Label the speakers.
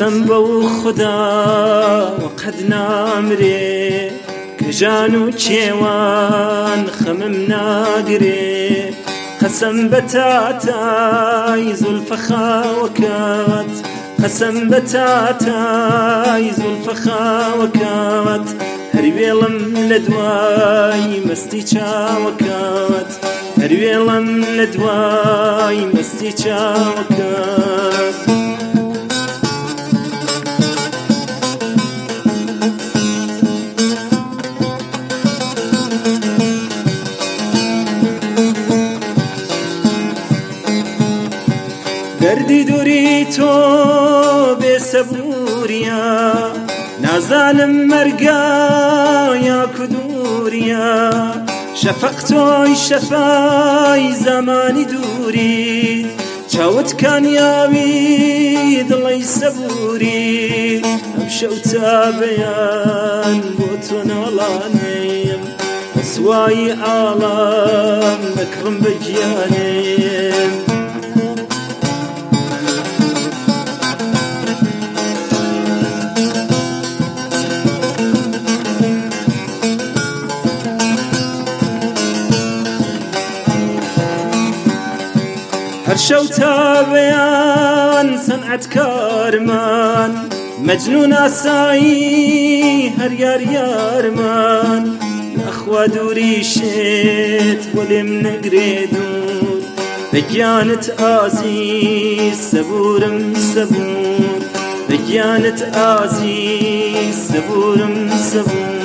Speaker 1: قسم بو خدا وقد نامري كجانو كيوان خمم ناقري قسم بتاتاي زلف خاوكات قسم بتاتاي زلف خاوكات هربيلم لدواي مستي چاوكات هربيلم لدواي مستي چاوكات دردی دوری تو بسبوریا نازانم مرگا یا کدوریا شفق توی شفای زمانی دوری چاوت کان یاوی دڵی سەبووری ئەم شەو تا بەیان بۆ تۆ ناڵانێم سوای ئاڵام نەکڕم بە گیانێم هر شو تابيان صنعت كارمان مجنون عساي هر يار يارمان أخوة دوري شيت ولم نقريدون بجانت عزيز سبورم سبور بجانت عزيز سبورم سبور